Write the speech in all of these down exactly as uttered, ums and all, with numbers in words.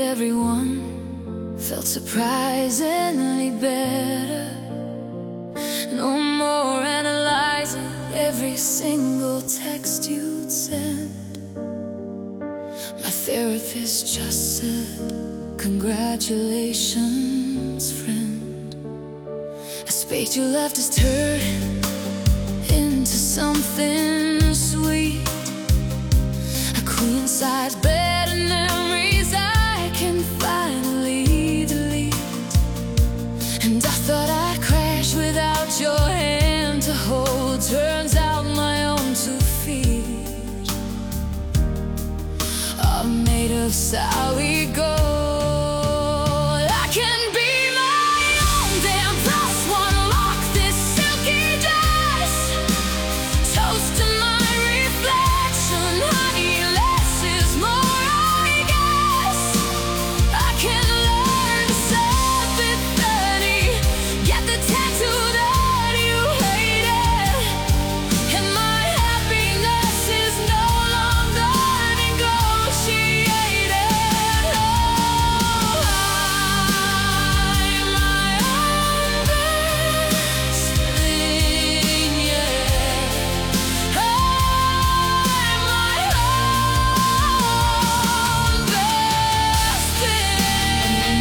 everyone felt surprisingly better. No more analyzing every single text you'd send. My therapist just said, congratulations, friend. A spade you left is turning into something sweet. A queen-size bed and memories I can finally delete. And I thought I'd crash without your hand to hold. Turns out my own two feet are made of solid gold. I can be my own damn plus one. Lock this silky dress. Toast to my reflection. Honey, less is more, I guess. I can learn to sympathy. Get the tattoo that you hated. And my happiness is no longer negotiated. Oh, I'm my own best thing, yeah. I'm my own best thing.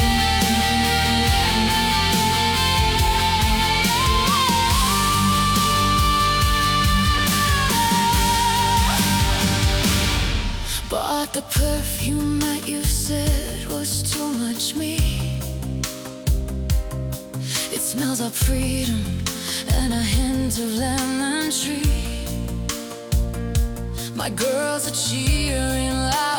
Bought the perfume that you said was too much me. It smells of freedom and a hint of lemon tree. My girls are cheering loud.